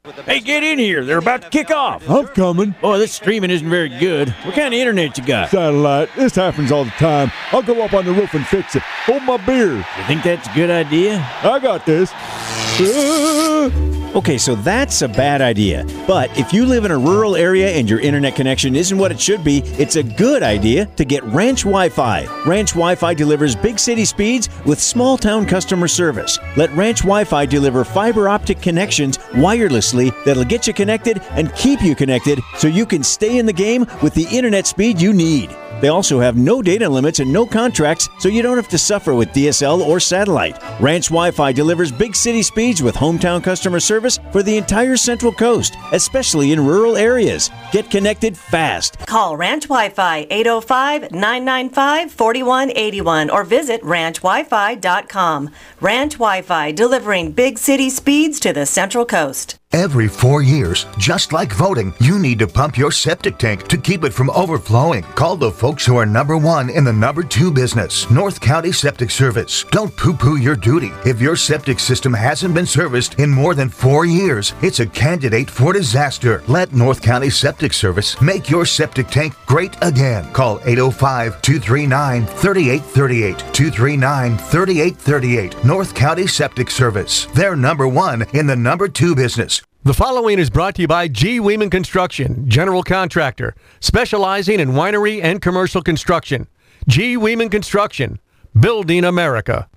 Hey, get in here. They're about to kick off. I'm coming. Boy, this streaming isn't very good. What kind of internet you got? Satellite. This happens all the time. I'll go up on the roof and fix it. Hold my beer. You think that's a good idea? I got this. Okay, so that's a bad idea. But if you live in a rural area and your internet connection isn't what it should be, it's a good idea to get Ranch Wi-Fi. Ranch Wi-Fi delivers big city speeds with small town customer service. Let Ranch Wi-Fi deliver fiber optic connections wirelessly that'll get you connected and keep you connected so you can stay in the game with the internet speed you need. They also have no data limits and no contracts, so you don't have to suffer with DSL or satellite. Ranch Wi-Fi delivers big city speeds with hometown customer service for the entire Central Coast, especially in rural areas. Get connected fast. Call Ranch Wi-Fi 805-995-4181 or visit ranchwifi.com. Ranch Wi-Fi, delivering big city speeds to the Central Coast. Every 4 years, just like voting, you need to pump your septic tank to keep it from overflowing. Call the folks who are number one in the number two business, North County Septic Service. Don't poo-poo your duty. If your septic system hasn't been serviced in more than 4 years, it's a candidate for disaster. Let North County Septic Service make your septic tank great again. Call 805-239-3838. 239-3838. North County Septic Service. They're number one in the number two business. The following is brought to you by G. Weeman Construction, general contractor, specializing in winery and commercial construction. G. Weeman Construction, building America.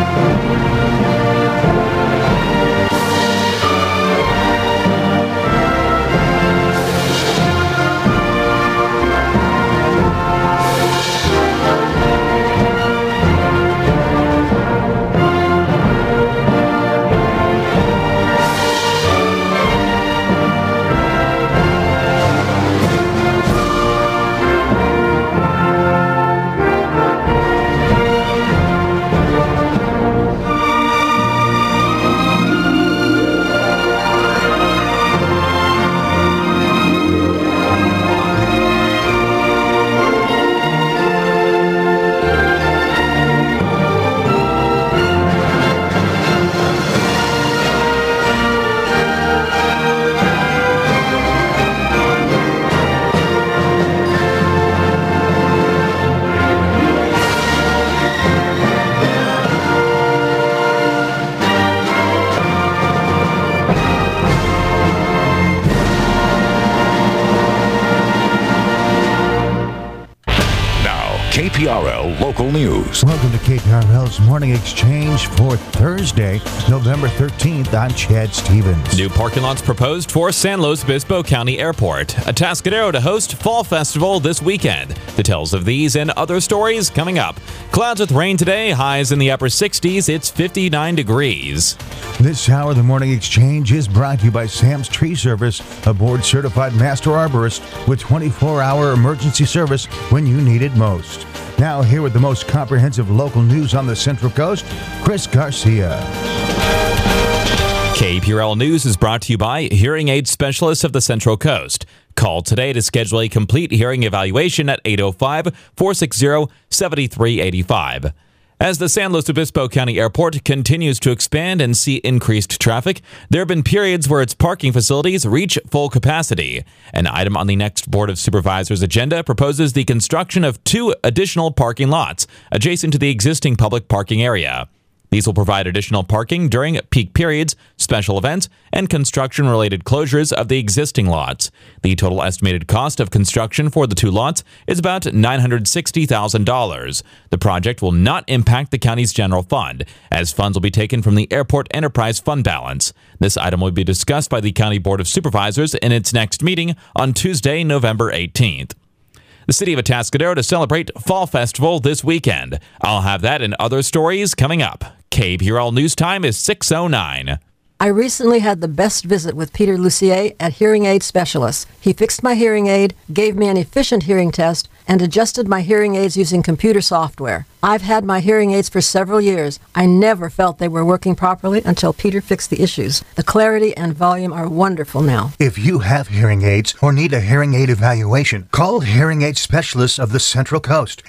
KPRL Local News. Welcome to KPRL's Morning Exchange for Thursday, November 13th. I'm Chad Stevens. New parking lots proposed for San Luis Obispo County Airport. Atascadero to host Fall Festival this weekend. Details of these and other stories coming up. Clouds with rain today, highs in the upper 60s. It's 59 degrees. This hour, the Morning Exchange is brought to you by Sam's Tree Service, a board-certified master arborist with 24-hour emergency service when you need it most. Now, here with the most comprehensive local news on the Central Coast, Chris Garcia. KPRL News is brought to you by Hearing Aid Specialists of the Central Coast. Call today to schedule a complete hearing evaluation at 805-460-7385. As the San Luis Obispo County Airport continues to expand and see increased traffic, there have been periods where its parking facilities reach full capacity. An item on the next Board of Supervisors agenda proposes the construction of 2 additional parking lots adjacent to the existing public parking area. These will provide additional parking during peak periods, special events, and construction-related closures of the existing lots. The total estimated cost of construction for the 2 lots is about $960,000. The project will not impact the county's general fund, as funds will be taken from the Airport Enterprise Fund balance. This item will be discussed by the County Board of Supervisors in its next meeting on Tuesday, November 18th. The city of Atascadero to celebrate Fall Festival this weekend. I'll have that and other stories coming up. KPRL News Time is 6:09. I recently had the best visit with Peter Lucier at Hearing Aid Specialists. He fixed my hearing aid, gave me an efficient hearing test, and adjusted my hearing aids using computer software. I've had my hearing aids for several years. I never felt they were working properly until Peter fixed the issues. The clarity and volume are wonderful now. If you have hearing aids or need a hearing aid evaluation, call Hearing Aid Specialists of the Central Coast,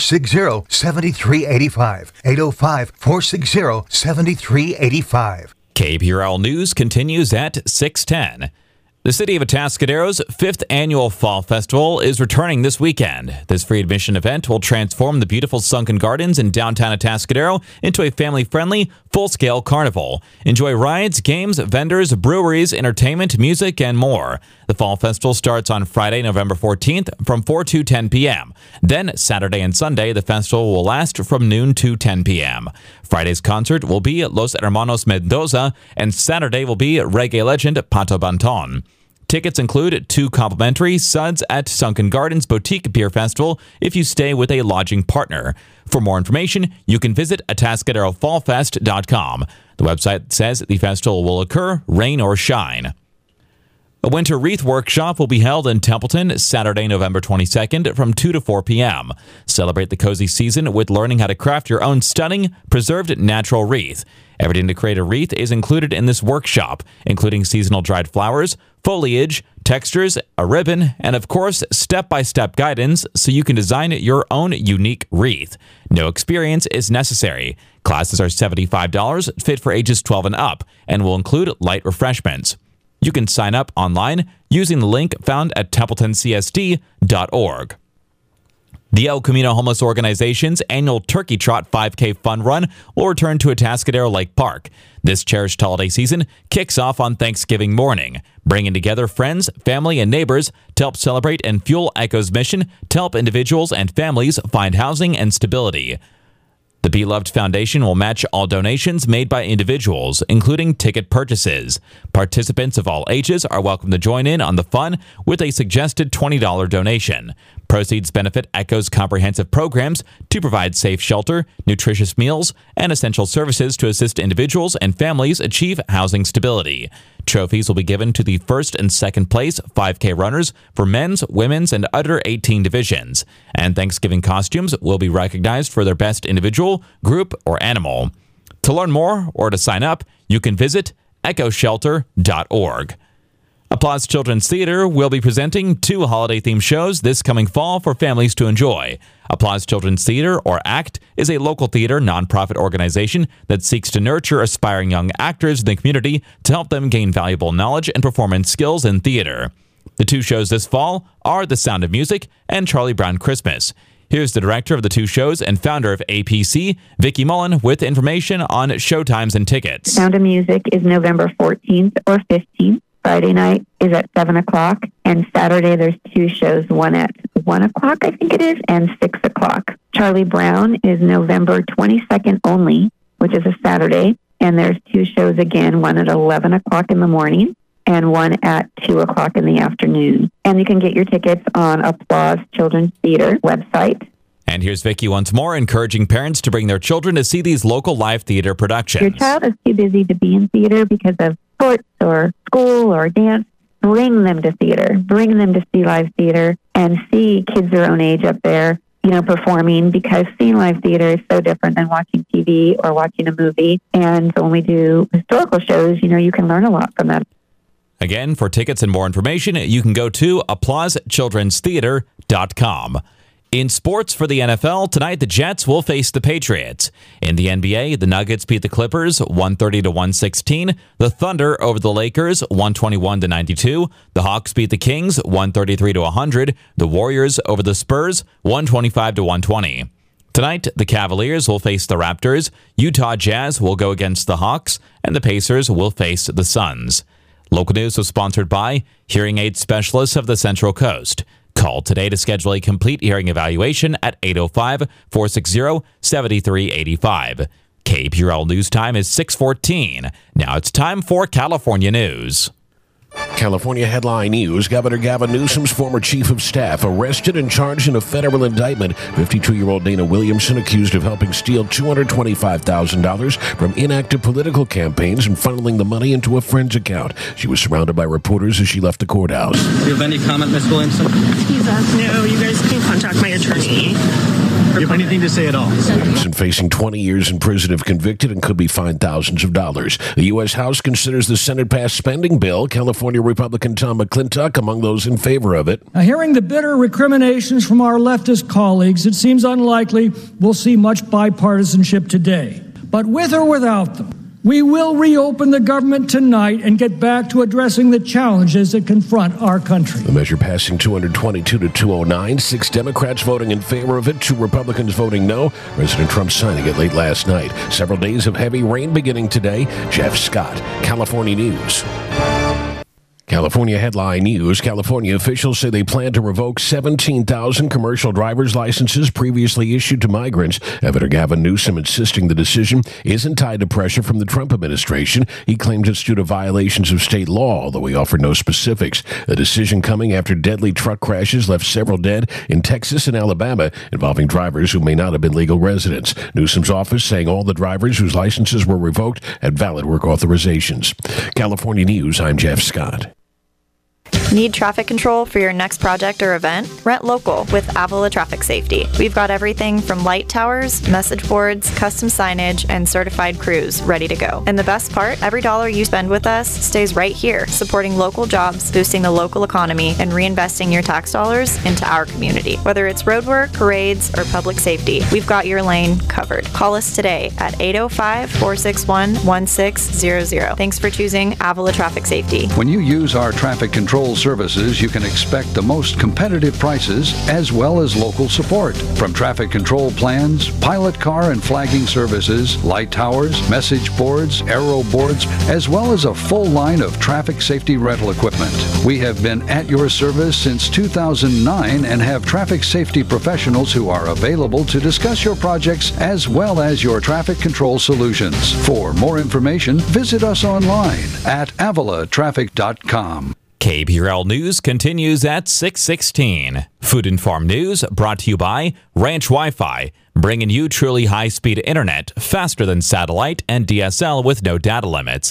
805-460-7385, 805-460-7385. KPRL News continues at 6:10. The City of Atascadero's 5th Annual Fall Festival is returning this weekend. This free admission event will transform the beautiful sunken gardens in downtown Atascadero into a family-friendly, full-scale carnival. Enjoy rides, games, vendors, breweries, entertainment, music, and more. The Fall Festival starts on Friday, November 14th from 4 to 10 p.m. Then Saturday and Sunday, the festival will last from noon to 10 p.m. Friday's concert will be Los Hermanos Mendoza, and Saturday will be reggae legend Pato Banton. Tickets include 2 complimentary suds at Sunken Gardens Boutique Beer Festival if you stay with a lodging partner. For more information, you can visit AtascaderoFallFest.com. The website says the festival will occur rain or shine. A winter wreath workshop will be held in Templeton Saturday, November 22nd from 2 to 4 p.m. Celebrate the cozy season with learning how to craft your own stunning, preserved natural wreath. Everything to create a wreath is included in this workshop, including seasonal dried flowers, foliage, textures, a ribbon, and of course, step-by-step guidance so you can design your own unique wreath. No experience is necessary. Classes are $75, fit for ages 12 and up, and will include light refreshments. You can sign up online using the link found at TempletonCSD.org. The El Camino Homeless Organization's annual Turkey Trot 5K Fun Run will return to Atascadero Lake Park. This cherished holiday season kicks off on Thanksgiving morning, bringing together friends, family, and neighbors to help celebrate and fuel ECHO's mission to help individuals and families find housing and stability. The Beloved Foundation will match all donations made by individuals, including ticket purchases. Participants of all ages are welcome to join in on the fun with a suggested $20 donation. Proceeds benefit ECHO's comprehensive programs to provide safe shelter, nutritious meals, and essential services to assist individuals and families achieve housing stability. Trophies will be given to the first and second place 5K runners for men's, women's, and under 18 divisions. And Thanksgiving costumes will be recognized for their best individual, group, or animal. To learn more or to sign up, you can visit echoshelter.org. Applause Children's Theater will be presenting 2 holiday-themed shows this coming fall for families to enjoy. Applause Children's Theater, or ACT, is a local theater nonprofit organization that seeks to nurture aspiring young actors in the community to help them gain valuable knowledge and performance skills in theater. The 2 shows this fall are The Sound of Music and Charlie Brown Christmas. Here's the director of the 2 shows and founder of APC, Vicki Mullen, with information on showtimes and tickets. Sound of Music is November 14th or 15th. Friday night is at 7 o'clock, and Saturday there's 2 shows, one at 1 o'clock, I think it is, and 6 o'clock. Charlie Brown is November 22nd only, which is a Saturday, and there's 2 shows again, one at 11 o'clock in the morning and one at 2 o'clock in the afternoon. And you can get your tickets on Applause Children's Theater website. And here's Vicki once more, encouraging parents to bring their children to see these local live theater productions. Your child is too busy to be in theater because of sports or school or dance. Bring them to theater. Bring them to see live theater and see kids their own age up there, performing, because seeing live theater is so different than watching TV or watching a movie. And when we do historical shows, you can learn a lot from them. Again, for tickets and more information, you can go to ApplauseChildren'sTheater.com. In sports for the NFL, tonight the Jets will face the Patriots. In the NBA, the Nuggets beat the Clippers 130-116, the Thunder over the Lakers 121-92, the Hawks beat the Kings 133-100, the Warriors over the Spurs 125-120. Tonight, the Cavaliers will face the Raptors, Utah Jazz will go against the Hawks, and the Pacers will face the Suns. Local news was sponsored by Hearing Aid Specialists of the Central Coast. Call today to schedule a complete hearing evaluation at 805-460-7385. KPRL News Time is 6:14. Now it's time for California News. California headline news. Governor Gavin Newsom's former chief of staff arrested and charged in a federal indictment. 52-year-old Dana Williamson accused of helping steal $225,000 from inactive political campaigns and funneling the money into a friend's account. She was surrounded by reporters as she left the courthouse. Do you have any comment, Ms. Williamson? No, you guys can contact my attorney. Do you have anything to say at all? Williamson facing 20 years in prison if convicted and could be fined thousands of dollars. The U.S. House considers the Senate-passed spending bill. California Republican Tom McClintock among those in favor of it. Now, hearing the bitter recriminations from our leftist colleagues, it seems unlikely we'll see much bipartisanship today. But with or without them, We will reopen the government tonight and get back to addressing the challenges that confront our country. The measure passing 222 to 209. 6 Democrats voting in favor of it, 2 Republicans voting no. President Trump signing it late last night. Several days of heavy rain beginning today. Jeff Scott, California News. California headline news. California officials say they plan to revoke 17,000 commercial driver's licenses previously issued to migrants. Governor Gavin Newsom insisting the decision isn't tied to pressure from the Trump administration. He claims it's due to violations of state law, although he offered no specifics. The decision coming after deadly truck crashes left several dead in Texas and Alabama, involving drivers who may not have been legal residents. Newsom's office saying all the drivers whose licenses were revoked had valid work authorizations. California News, I'm Jeff Scott. Need traffic control for your next project or event? Rent local with Avila Traffic Safety. We've got everything from light towers, message boards, custom signage, and certified crews ready to go. And the best part, every dollar you spend with us stays right here, supporting local jobs, boosting the local economy, and reinvesting your tax dollars into our community. Whether it's roadwork, parades, or public safety, we've got your lane covered. Call us today at 805-461-1600. Thanks for choosing Avila Traffic Safety. When you use our traffic control services, you can expect the most competitive prices as well as local support. From traffic control plans, pilot car and flagging services, light towers, message boards, arrow boards, as well as a full line of traffic safety rental equipment. We have been at your service since 2009 and have traffic safety professionals who are available to discuss your projects as well as your traffic control solutions. For more information, visit us online at avilatraffic.com. KPRL News continues at 6:16. Food and Farm News brought to you by Ranch Wi-Fi, bringing you truly high-speed internet, faster than satellite and DSL with no data limits.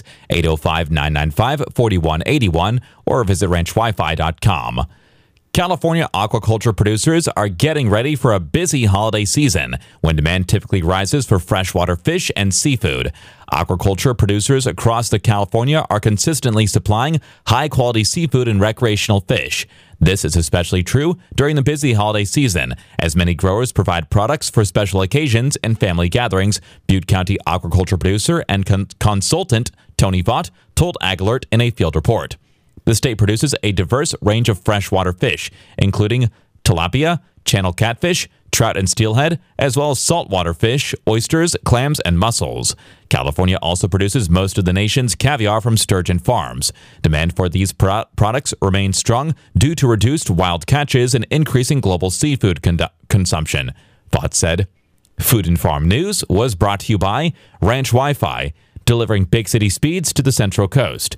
805-995-4181 or visit ranchwifi.com. California aquaculture producers are getting ready for a busy holiday season when demand typically rises for freshwater fish and seafood. Aquaculture producers across California are consistently supplying high-quality seafood and recreational fish. This is especially true during the busy holiday season, as many growers provide products for special occasions and family gatherings, Butte County aquaculture producer and consultant Tony Vaught told Ag Alert in a field report. The state produces a diverse range of freshwater fish, including tilapia, channel catfish, trout and steelhead, as well as saltwater fish, oysters, clams, and mussels. California also produces most of the nation's caviar from sturgeon farms. Demand for these products remains strong due to reduced wild catches and increasing global seafood consumption, Vaught said. Food and Farm News was brought to you by Ranch Wi-Fi, delivering big city speeds to the Central Coast.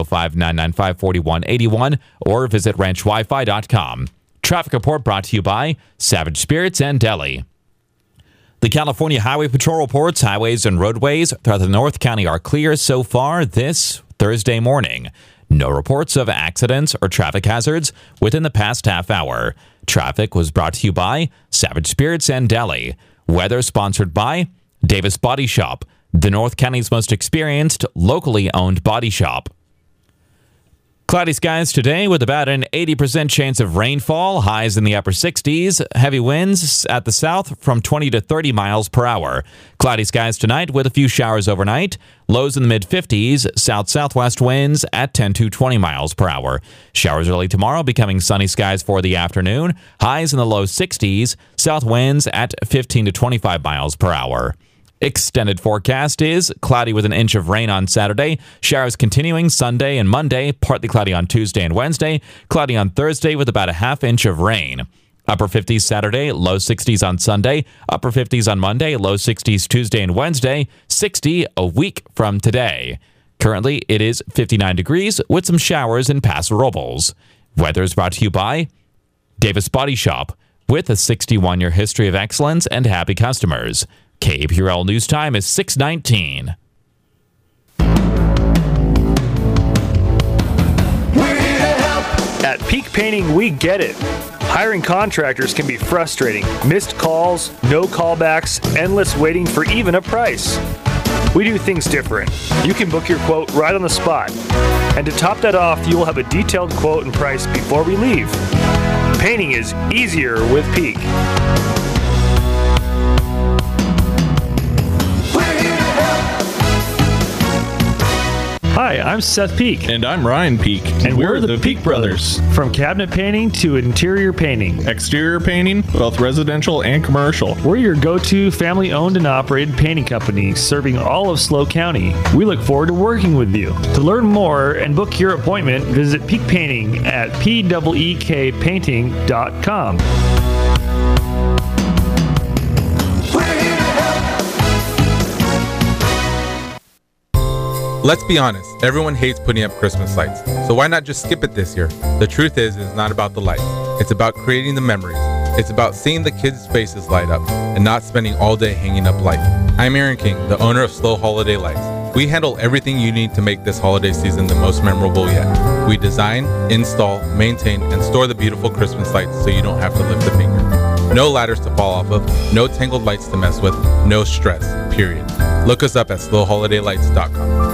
805-995-4181 or visit ranchwifi.com. Traffic report brought to you by Savage Spirits and Deli. The California Highway Patrol reports highways and roadways throughout the North County are clear so far this Thursday morning. No reports of accidents or traffic hazards within the past half hour. Traffic was brought to you by Savage Spirits and Deli. Weather sponsored by Davis Body Shop, the North County's most experienced, locally owned body shop. Cloudy skies today with about an 80% chance of rainfall, highs in the upper 60s, heavy winds at the south from 20 to 30 miles per hour. Cloudy skies tonight with a few showers overnight, lows in the mid-50s, south-southwest winds at 10 to 20 miles per hour. Showers early tomorrow, becoming sunny skies for the afternoon, highs in the low 60s, south winds at 15 to 25 miles per hour. Extended forecast is cloudy with an inch of rain on Saturday, showers continuing Sunday and Monday, partly cloudy on Tuesday and Wednesday, cloudy on Thursday with about a half inch of rain. Upper 50s Saturday, low 60s on Sunday, upper 50s on Monday, low 60s Tuesday and Wednesday, 60 a week from today. Currently, it is 59 degrees with some showers in Paso Robles. Weather is brought to you by Davis Body Shop, with a 61-year history of excellence and happy customers. KPRL News Time is 6:19. At Peak Painting, we get it. Hiring contractors can be frustrating. Missed calls, no callbacks, endless waiting for even a price. We do things different. You can book your quote right on the spot. And to top that off, you will have a detailed quote and price before we leave. Painting is easier with Peak. Hi, I'm Seth Peak. And I'm Ryan Peak. And we're the Peak Brothers. From cabinet painting to interior painting. Exterior painting, both residential and commercial. We're your go-to family-owned and operated painting company serving all of SLO County. We look forward to working with you. To learn more and book your appointment, visit Peak Painting at peekpainting.com. Let's be honest, everyone hates putting up Christmas lights, so why not just skip it this year? The truth is, it's not about the lights. It's about creating the memories. It's about seeing the kids' faces light up and not spending all day hanging up lights. I'm Aaron King, the owner of SLO Holiday Lights. We handle everything you need to make this holiday season the most memorable yet. We design, install, maintain, and store the beautiful Christmas lights so you don't have to lift a finger. No ladders to fall off of, no tangled lights to mess with, no stress, period. Look us up at SLOHolidayLights.com.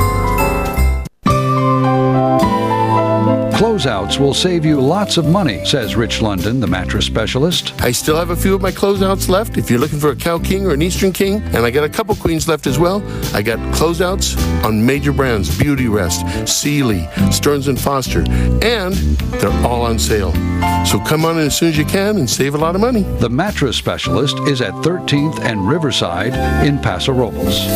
Closeouts will save you lots of money, says Rich London, the mattress specialist. I still have a few of my closeouts left. If you're looking for a Cow King or an Eastern King, and I got a couple queens left as well, I got closeouts on major brands, Beauty Rest, Sealy, Stearns & Foster, and they're all on sale. So come on in as soon as you can and save a lot of money. The mattress specialist is at 13th and Riverside in Paso Robles.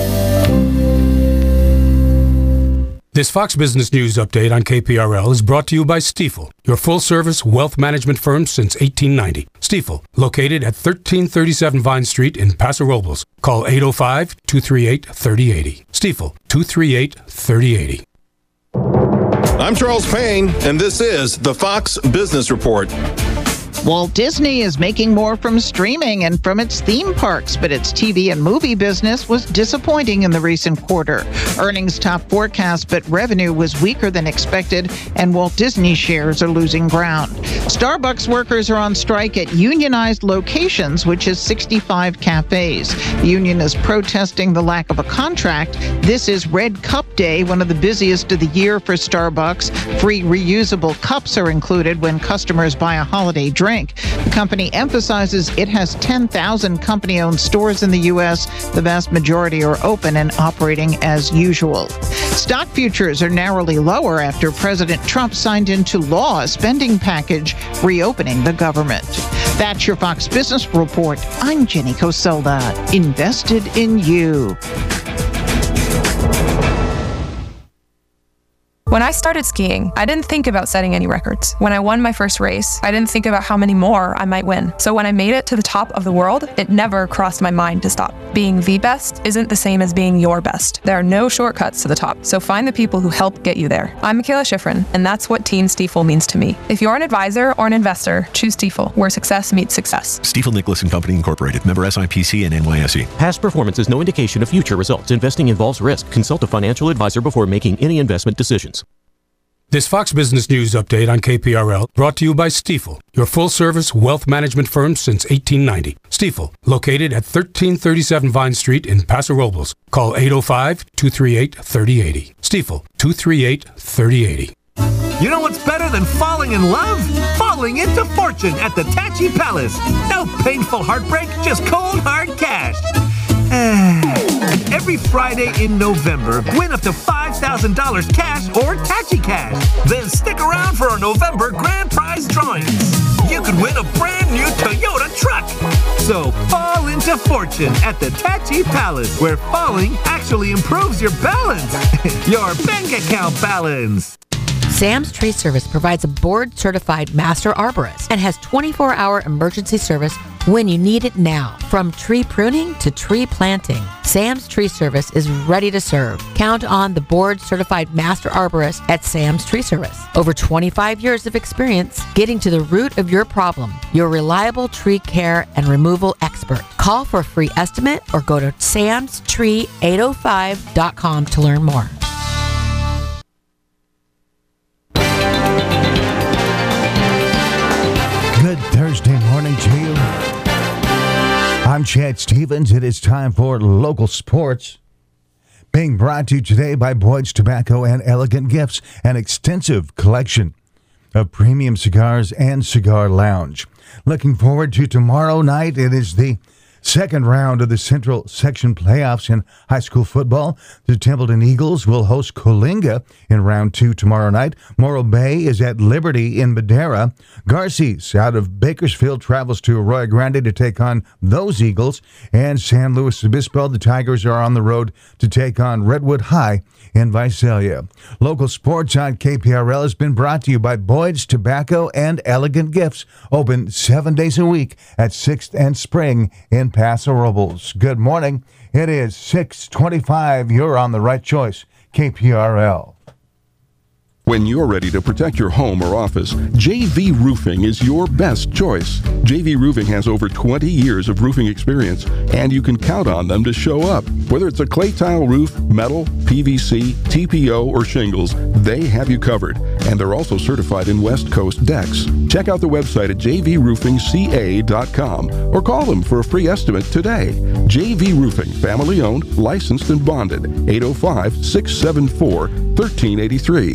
This Fox Business News update on KPRL is brought to you by Stifel, your full-service wealth management firm since 1890. Stifel, located at 1337 Vine Street in Paso Robles. Call 805-238-3080. Stifel, 238-3080. I'm Charles Payne, and this is the Fox Business Report. Walt Disney is making more from streaming and from its theme parks, but its TV and movie business was disappointing in the recent quarter. Earnings top forecast, but revenue was weaker than expected, and Walt Disney shares are losing ground. Starbucks workers are on strike at unionized locations, which is 65 cafes. The union is protesting the lack of a contract. This is Red Cup Day, one of the busiest of the year for Starbucks. Free reusable cups are included when customers buy a holiday drink. The company emphasizes it has 10,000 company-owned stores in the U.S. The vast majority are open and operating as usual. Stock futures are narrowly lower after President Trump signed into law a spending package reopening the government. That's your Fox Business Report. I'm Jenny Coselda. Invested in you. When I started skiing, I didn't think about setting any records. When I won my first race, I didn't think about how many more I might win. So when I made it to the top of the world, it never crossed my mind to stop. Being the best isn't the same as being your best. There are no shortcuts to the top, so find the people who help get you there. I'm Michaela Schifrin, and that's what Team Stifel means to me. If you're an advisor or an investor, choose Stifel, where success meets success. Stifel Nicholas & Company Incorporated, member SIPC and NYSE. Past performance is no indication of future results. Investing involves risk. Consult a financial advisor before making any investment decisions. This Fox Business News update on KPRL brought to you by Stifel, your full-service wealth management firm since 1890. Stifel, located at 1337 Vine Street in Paso Robles. Call 805-238-3080. Stifel, 238-3080. You know what's better than falling in love? Falling into fortune at the Tachi Palace. No painful heartbreak, just cold, hard cash. Every Friday in November, win up to $5,000 cash or Tachi Cash. Then stick around for our November grand prize drawings. You could win a brand new Toyota truck. So fall into fortune at the Tachi Palace, where falling actually improves your balance. Your bank account balance. Sam's Tree Service provides a board-certified master arborist and has 24-hour emergency service when you need it now. From tree pruning to tree planting, Sam's Tree Service is ready to serve. Count on the board-certified master arborist at Sam's Tree Service. Over 25 years of experience getting to the root of your problem. Your reliable tree care and removal expert. Call for a free estimate or go to samstree805.com to learn more. Good Thursday morning to you. I'm Chad Stevens. It is time for local sports. Being brought to you today by Boyd's Tobacco and Elegant Gifts, an extensive collection of premium cigars and cigar lounge. Looking forward to tomorrow night. It is the Second round of the Central Section playoffs in high school football. The Templeton Eagles will host Coalinga in round 2 tomorrow night. Morro Bay is at Liberty in Madera. Garces out of Bakersfield travels to Arroyo Grande to take on those Eagles. And San Luis Obispo, the Tigers are on the road to take on Redwood High in Visalia. Local sports on KPRL has been brought to you by Boyd's Tobacco and Elegant Gifts. Open 7 days a week at 6th and Spring in Paso Robles. Good morning. It is 6:25. You're on the right choice. KPRL. When you're ready to protect your home or office, JV Roofing is your best choice. JV Roofing has over 20 years of roofing experience, and you can count on them to show up. Whether it's a clay tile roof, metal, PVC, TPO, or shingles, they have you covered. And they're also certified in West Coast decks. Check out the website at jvroofingca.com or call them for a free estimate today. JV Roofing, family owned, licensed, and bonded. 805-674-1383.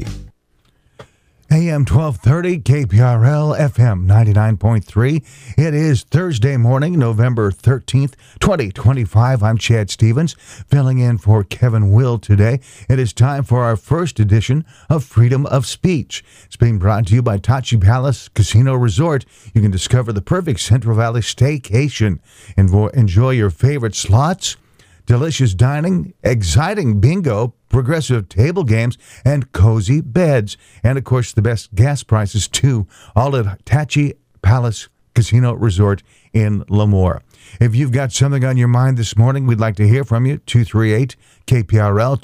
AM 1230, KPRL, FM 99.3. It is Thursday morning, November 13th, 2025. I'm Chad Stevens, filling in for Kevin Will today. It is time for our first edition of Freedom of Speech. It's being brought to you by Tachi Palace Casino Resort. You can discover the perfect Central Valley staycation and enjoy your favorite slots, delicious dining, exciting bingo, progressive table games, and cozy beds. And, of course, the best gas prices, too, all at Tachi Palace Casino Resort in Lemoore. If you've got something on your mind this morning, we'd like to hear from you. 238-KPRL,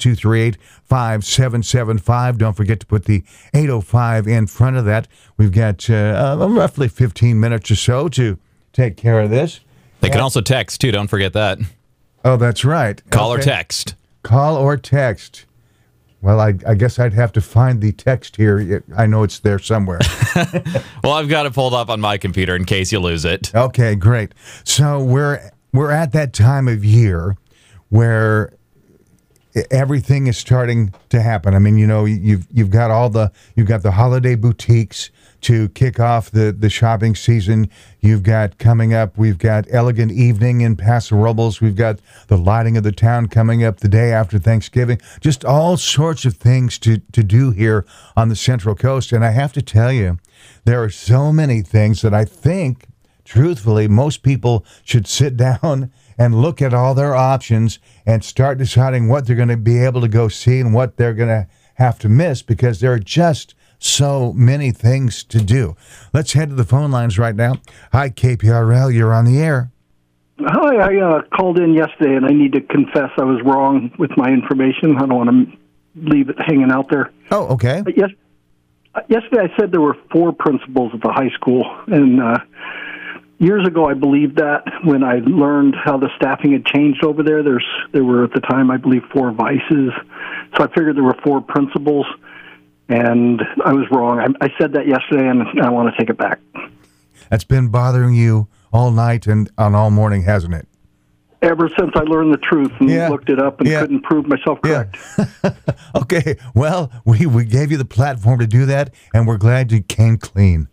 238-5775. Don't forget to put the 805 in front of that. We've got roughly 15 minutes or so to take care of this. They can also text, too. Don't forget that. Oh, that's right. Call or text. Call or text. Well, I guess I'd have to find the text here. I know it's there somewhere. Well, I've got it pulled up on my computer in case you lose it. Okay, great. So we're at that time of year where everything is starting to happen. I mean, you know, you've got the holiday boutiques to kick off the shopping season. You've got coming up, we've got Elegant Evening in Paso Robles. We've got the lighting of the town coming up the day after Thanksgiving. Just all sorts of things to do here on the Central Coast. And I have to tell you, there are so many things that I think, truthfully, most people should sit down and look at all their options and start deciding what they're going to be able to go see and what they're going to have to miss, because there are just so many things to do. Let's head to the phone lines right now. Hi, KPRL, you're on the air. Hi, I called in yesterday, and I need to confess I was wrong with my information. I don't want to leave it hanging out there. Oh, okay. Yesterday I said there were 4 principals at the high school, and years ago I believed that. When I learned how the staffing had changed over there, there were at the time, I believe, 4 vices. So I figured there were 4 principals. And I was wrong. I said that yesterday, and I want to take it back. That's been bothering you all night and on all morning, hasn't it? Ever since I learned the truth and looked it up and couldn't prove myself correct. Okay, well, we gave you the platform to do that, and we're glad you came clean.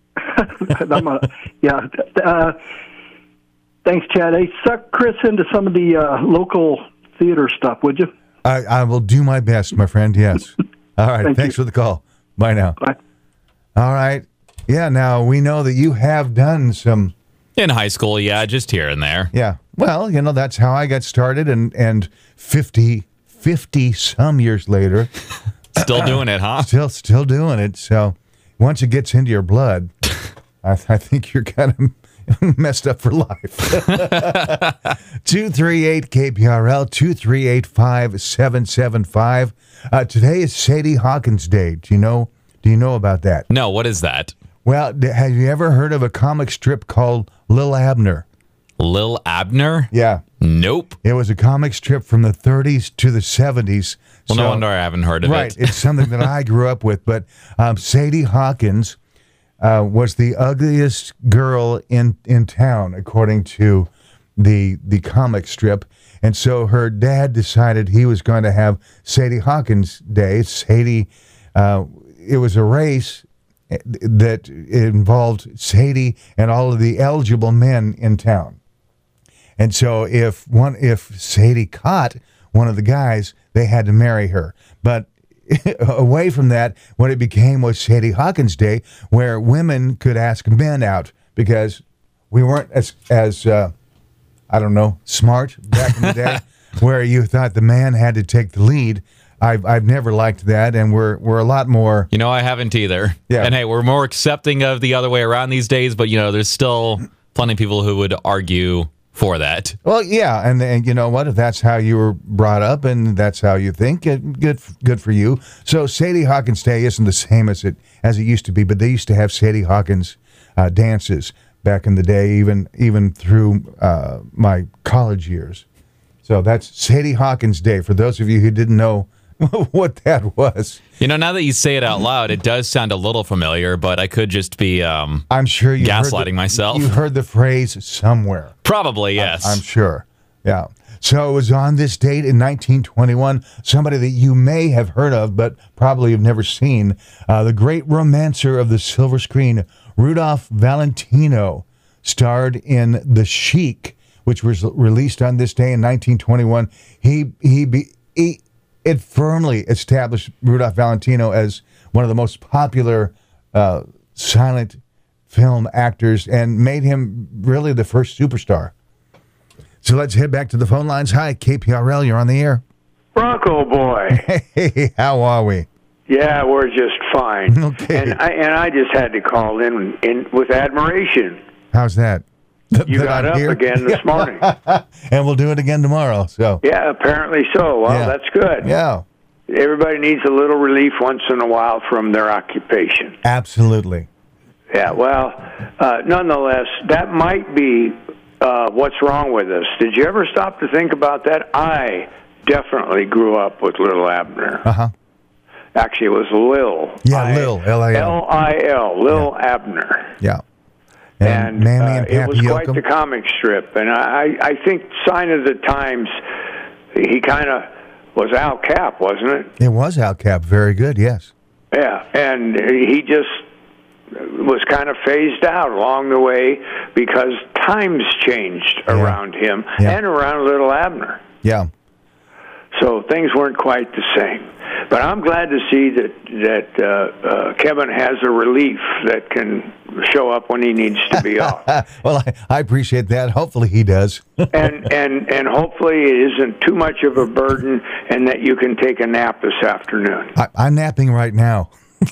Thanks, Chad. Hey, suck Chris into some of the local theater stuff, would you? I will do my best, my friend, yes. All right, thanks for the call. Bye now. Bye. All right. Yeah, now we know that you have done some... In high school, yeah, just here and there. Yeah. Well, you know, that's how I got started, and 50-some years later... Still doing it, huh? Still doing it. So once it gets into your blood, I think you're kind of messed up for life. 238-KPRL, 238-5775. Today is Sadie Hawkins Day. Do you know about that? No, what is that? Well, have you ever heard of a comic strip called Lil Abner? Lil Abner? Yeah. Nope. It was a comic strip from the 30s to the 70s. Well, no wonder I haven't heard of it. Right. It's something that I grew up with. But Sadie Hawkins was the ugliest girl in town, according to the comic strip. And so her dad decided he was going to have Sadie Hawkins Day. Sadie, it was a race that involved Sadie and all of the eligible men in town. And so if Sadie caught one of the guys, they had to marry her. But away from that, what it became was Sadie Hawkins Day, where women could ask men out because we weren't as I don't know, smart back in the day, where you thought the man had to take the lead. I've never liked that, and we're a lot more. I haven't either. Yeah. And hey, we're more accepting of the other way around these days, but there's still plenty of people who would argue for that. Well, yeah, and you know what? If that's how you were brought up and that's how you think, good for you. So Sadie Hawkins Day isn't the same as it used to be, but they used to have Sadie Hawkins dances back in the day, even through my college years. So that's Sadie Hawkins Day for those of you who didn't know what that was. Now that you say it out loud, it does sound a little familiar, but I could just be I'm sure you gaslighting myself. You heard the phrase somewhere. Probably, yes. I'm sure. Yeah. So it was on this date in 1921, somebody that you may have heard of, but probably have never seen, the great romancer of the silver screen, Rudolph Valentino, starred in The Sheik, which was released on this day in 1921. It firmly established Rudolph Valentino as one of the most popular silent film actors and made him really the first superstar. So let's head back to the phone lines. Hi, KPRL, you're on the air. Bronco boy. Hey, how are we? Yeah, we're just fine. Okay. And I just had to call in with admiration. How's that? You got up again this morning. And we'll do it again tomorrow. So yeah, apparently so. Well, yeah. That's good. Yeah. Everybody needs a little relief once in a while from their occupation. Absolutely. Yeah, well, nonetheless, that might be what's wrong with us. Did you ever stop to think about that? I definitely grew up with Lil Abner. Uh-huh. Actually, it was Lil. Yeah, Lil. L-I-L. L-I-L. Lil Abner. Yeah. And Mammy and it was quite Yoakum. the comic strip. And I think Sign of the Times, he kind of was Al Cap, wasn't it? It was Al Cap. Very good, yes. Yeah, and he just was kind of phased out along the way because times changed around him and around Little Abner. Yeah. So things weren't quite the same. But I'm glad to see that Kevin has a relief that can show up when he needs to be off. Well, I appreciate that. Hopefully he does. and hopefully it isn't too much of a burden and that you can take a nap this afternoon. I'm napping right now.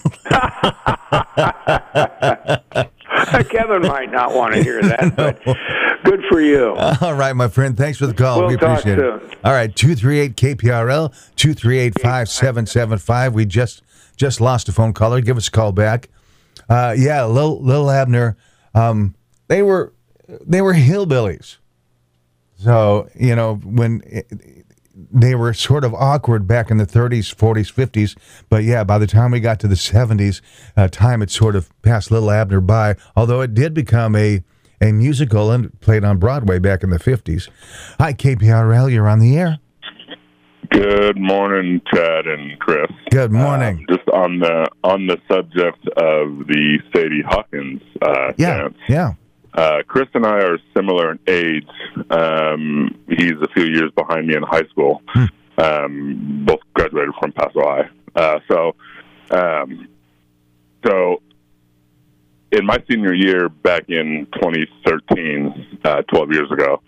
Kevin might not want to hear that, but good for you. All right, my friend. Thanks for the call. We'll we appreciate talk it. All right, 238-KPRL, 238-5775. We just lost a phone caller. Give us a call back. Lil Abner, they were hillbillies. So, when they were sort of awkward back in the 30s, 40s, 50s. But yeah, by the time we got to the 70s, time had sort of passed Little Abner by, although it did become a musical and played on Broadway back in the 50s. Hi, KPRL, you're on the air. Good morning, Chad and Chris. Good morning. Just on the subject of the Sadie Hawkins dance. Yeah. Chris and I are similar in age. He's a few years behind me in high school. Both graduated from Paso High. So in my senior year back in 2013, 12 years ago,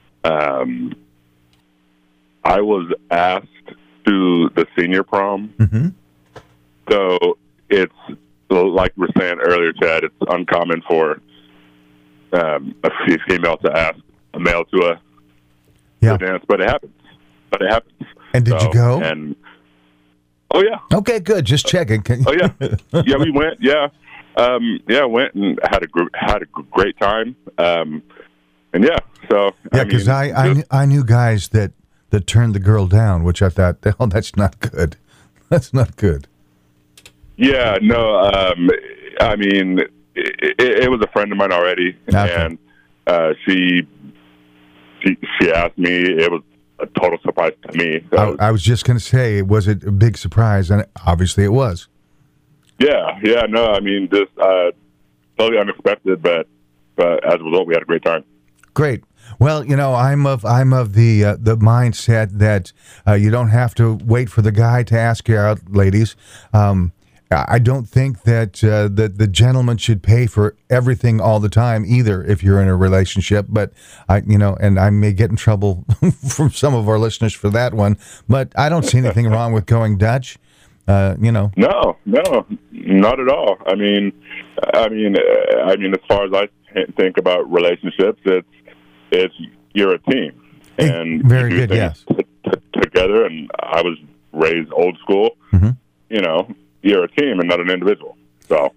I was asked to the senior prom. So it's, like we were saying earlier, Chad, it's uncommon for a female to ask a male to a dance, but it happens. And did you go? And oh yeah. Okay, good. Just checking. Oh yeah, yeah. We went. Yeah, went and had a great time. And yeah, so yeah, because I knew guys that turned the girl down, which I thought, oh, that's not good. That's not good. Yeah, no. I mean, it was a friend of mine already, and she asked me. It was a total surprise to me. So I was just going to say, was it a big surprise? And obviously it was. Yeah, no, I mean, just totally unexpected, but as a result, we had a great time. Great. Well, I'm of the mindset that you don't have to wait for the guy to ask you out, ladies. I don't think that the gentleman should pay for everything all the time either if you're in a relationship. But and I may get in trouble from some of our listeners for that one. But I don't see anything wrong with going Dutch. No, not at all. I mean, as far as I think about relationships, it's you're a team, and very you do good. Yes, together. And I was raised old school. Mm-hmm. You're a team and not an individual. So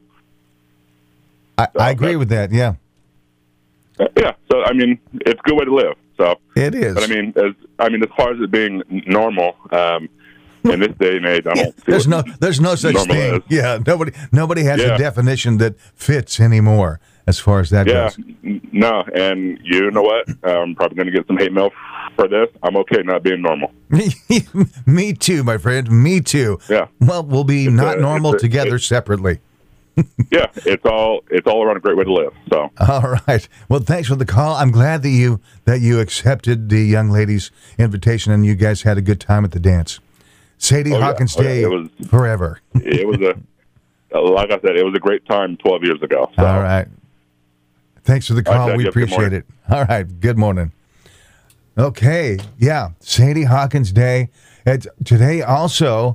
I agree with that. Yeah. Yeah. So it's a good way to live. So it is. But as far as it being normal, in this day and age, I don't see there's no such thing. Is. Yeah. Nobody has a definition that fits anymore as far as that goes. No. And you know what? I'm probably going to get some hate mail for this. I'm okay not being normal. Me too, my friend. Me too. Yeah. Well, we'll be normal together separately. Yeah, it's all around a great way to live. So. All right. Well, thanks for the call. I'm glad that you accepted the young lady's invitation and you guys had a good time at the dance. Sadie Hawkins Day forever. It was like I said, it was a great time 12 years ago. So. All right. Thanks for the call. We appreciate it. All right. Good morning. Okay. Yeah. Sadie Hawkins Day. Today also,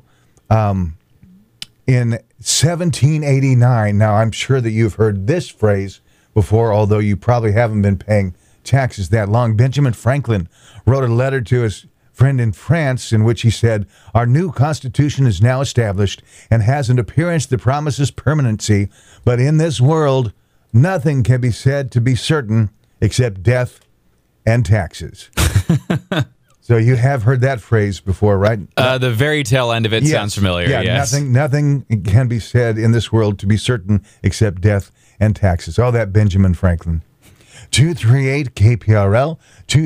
in 1789, now I'm sure that you've heard this phrase before, although you probably haven't been paying taxes that long. Benjamin Franklin wrote a letter to his friend in France in which he said, "Our new Constitution is now established and has an appearance that promises permanency, but in this world, nothing can be said to be certain except death and taxes." So you have heard that phrase before, right? The very tail end of it sounds familiar. Yeah, yes. Nothing can be said in this world to be certain except death and taxes. All that Benjamin Franklin. 238-KPRL,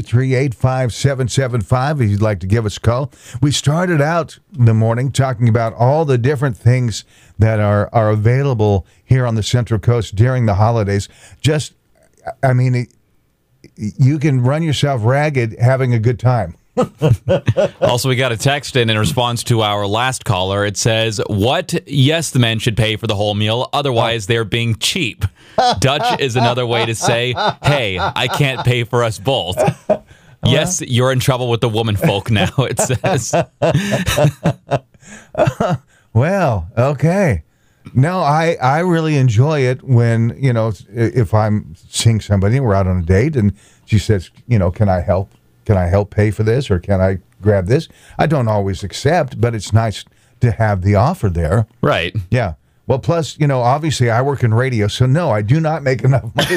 238-5775 if you'd like to give us a call. We started out the morning talking about all the different things that are available here on the Central Coast during the holidays. You can run yourself ragged having a good time. Also, we got a text in response to our last caller. It says, "What? Yes, the men should pay for the whole meal. Otherwise, they're being cheap." Dutch is another way to say, "Hey, I can't pay for us both." Yes, you're in trouble with the woman folk now, it says. Well, okay. No, I really enjoy it when, if I'm seeing somebody, we're out on a date, and she says, can I help? Can I help pay for this, or can I grab this? I don't always accept, but it's nice to have the offer there. Right. Yeah. Well, plus, obviously I work in radio, so no, I do not make enough money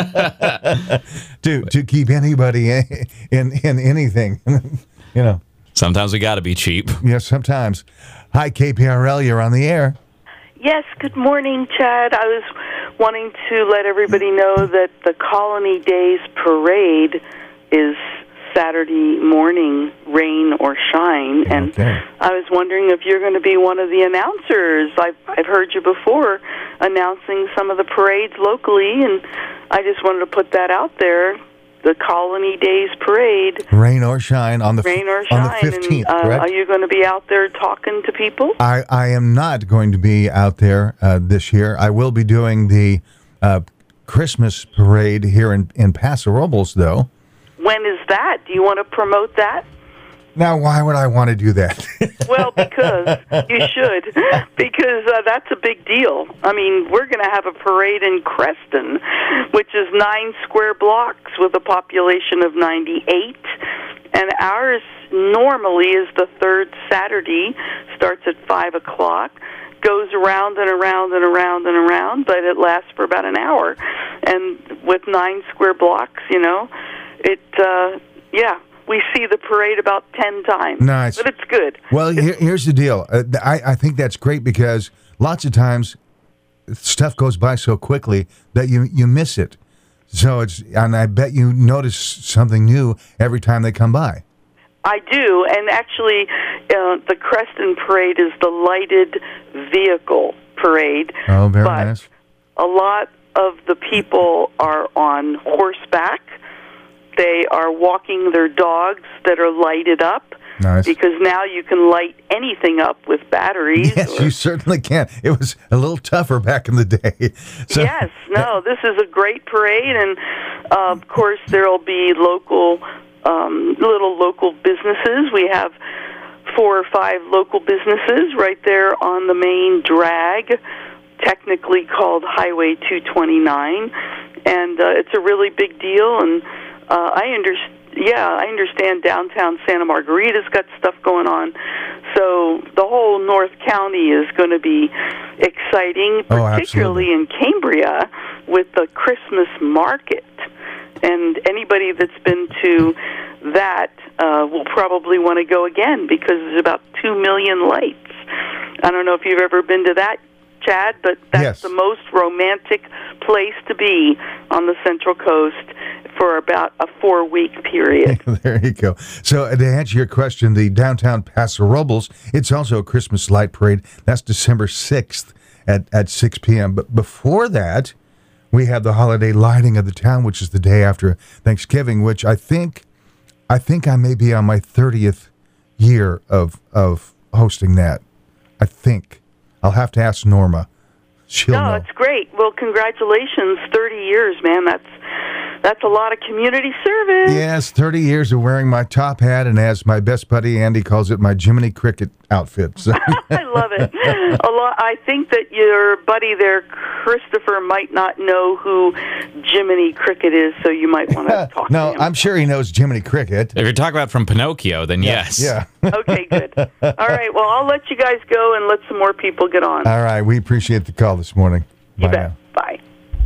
to keep anybody in anything. Sometimes we got to be cheap. Yeah, sometimes. Hi, KPRL, you're on the air. Yes, good morning, Chad. I was wanting to let everybody know that the Colony Days Parade is Saturday morning, rain or shine, and I was wondering if you're going to be one of the announcers. I've heard you before announcing some of the parades locally, and I just wanted to put that out there. The Colony Days Parade, rain or shine on the 15th. Correct? Are you going to be out there talking to people? I am not going to be out there this year. I will be doing the Christmas parade here in Paso Robles, though. When is that? Do you want to promote that? Now, why would I want to do that? Well, because you should, because that's a big deal. I mean, we're going to have a parade in Creston, which is 9 square blocks with a population of 98, and ours normally is the third Saturday, starts at 5 o'clock, goes around and around and around and around, but it lasts for about an hour. And with 9 square blocks, we see the parade about 10 times. Nice. But it's good. Well, here's the deal. I think that's great because lots of times stuff goes by so quickly that you miss it. So and I bet you notice something new every time they come by. I do, and actually the Creston Parade is the lighted vehicle parade. Oh, very nice. A lot of the people are on horseback, they are walking their dogs that are lighted up. Nice. Because now you can light anything up with batteries. Yes, you certainly can. It was a little tougher back in the day. So, yes, no, this is a great parade, and of course there will be local, little local businesses. We have 4 or 5 local businesses right there on the main drag, technically called Highway 229, and it's a really big deal. And I understand downtown Santa Margarita's got stuff going on. So the whole North County is going to be exciting, particularly in Cambria with the Christmas market. And anybody that's been to that will probably want to go again because there's about 2 million lights. I don't know if you've ever been to that, Chad, but that's the most romantic place to be on the Central Coast for about a 4-week period. There you go. So to answer your question, the downtown Paso Robles, it's also a Christmas light parade. That's December 6th at 6 p.m. But before that, we have the holiday lighting of the town, which is the day after Thanksgiving, which I think I may be on my 30th year of hosting that. I think. I'll have to ask Norma. She'll know. It's great. Well, congratulations, 30 years, man. That's a lot of community service. Yes, 30 years of wearing my top hat, and as my best buddy Andy calls it, my Jiminy Cricket outfit. So. I love it. I think that your buddy there, Christopher, might not know who Jiminy Cricket is, so you might want to talk to him. I'm sure he knows Jiminy Cricket. If you're talking about from Pinocchio, then yes. Yeah. Okay, good. All right, well, I'll let you guys go and let some more people get on. All right, we appreciate the call this morning. You bet. Bye.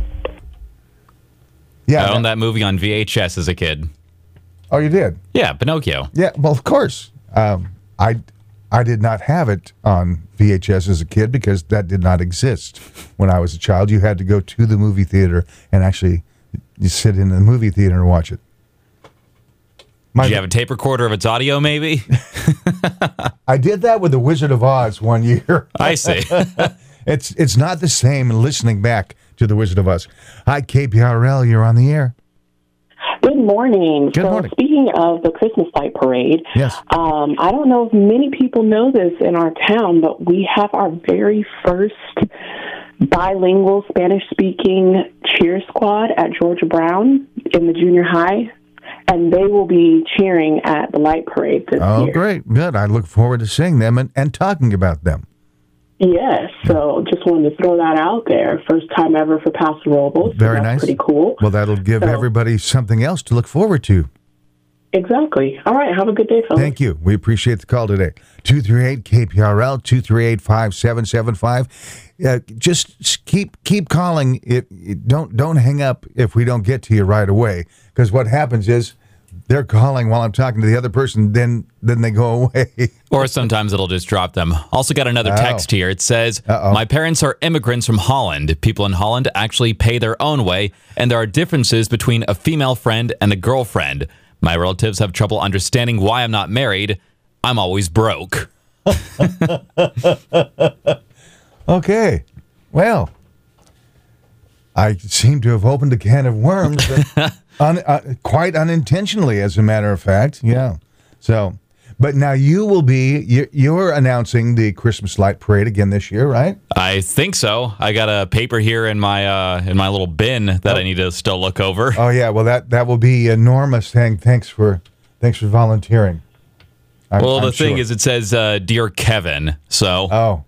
Yeah, I owned that movie on VHS as a kid. Oh, you did? Yeah, Pinocchio. Yeah, well, of course. I did not have it on VHS as a kid because that did not exist when I was a child. You had to go to the movie theater and actually you sit in the movie theater and watch it. Did you have a tape recorder of its audio, maybe? I did that with The Wizard of Oz one year. I see. It's not the same listening back to The Wizard of Oz. Hi, KPRL, you're on the air. Good morning. Good morning. Speaking of the Christmas light parade, yes. I don't know if many people know this in our town, but we have our very first bilingual Spanish-speaking cheer squad at Georgia Brown in the junior high, and they will be cheering at the light parade this year. Oh, great. Good. I look forward to seeing them and talking about them. Yes, so just wanted to throw that out there. First time ever for Paso Robles. Very so that's nice. Pretty cool. Well, that'll give everybody something else to look forward to. Exactly. All right, have a good day, fellas. Thank you. We appreciate the call today. 238-KPRL, 238-5775. Just keep calling. Don't hang up if we don't get to you right away, because what happens is they're calling while I'm talking to the other person, then they go away. Or sometimes it'll just drop them. Also got another text here. It says, my parents are immigrants from Holland. People in Holland actually pay their own way, and there are differences between a female friend and a girlfriend. My relatives have trouble understanding why I'm not married. I'm always broke. Okay. Well, I seem to have opened a can of worms, but quite unintentionally, as a matter of fact. Yeah. So, but now you're announcing the Christmas light parade again this year, right? I think so. I got a paper here in my little bin that I need to still look over. Oh yeah. Well, that will be Norma saying thanks for volunteering. I'm thing is, it says "Dear Kevin," so. Oh.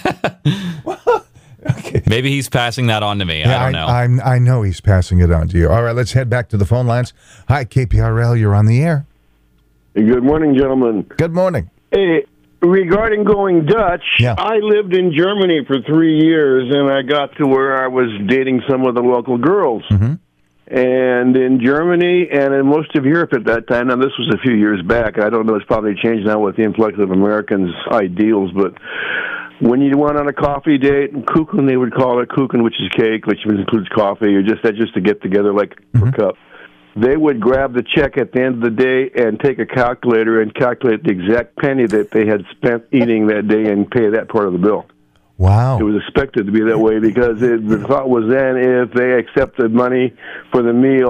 Okay. Maybe he's passing that on to me. Yeah, I don't know. I know he's passing it on to you. All right, let's head back to the phone lines. Hi, KPRL, you're on the air. Good morning, gentlemen. Good morning. Hey, regarding going Dutch, I lived in Germany for 3 years, and I got to where I was dating some of the local girls. Mm-hmm. And in Germany and in most of Europe at that time, now this was a few years back, I don't know, it's probably changed now with the influx of Americans' ideals, but when you went on a coffee date, kuchen, they would call it kuchen, which is cake, which includes coffee, or just to get together like per cup. They would grab the check at the end of the day and take a calculator and calculate the exact penny that they had spent eating that day and pay that part of the bill. Wow. It was expected to be that way because the thought was then if they accepted money for the meal,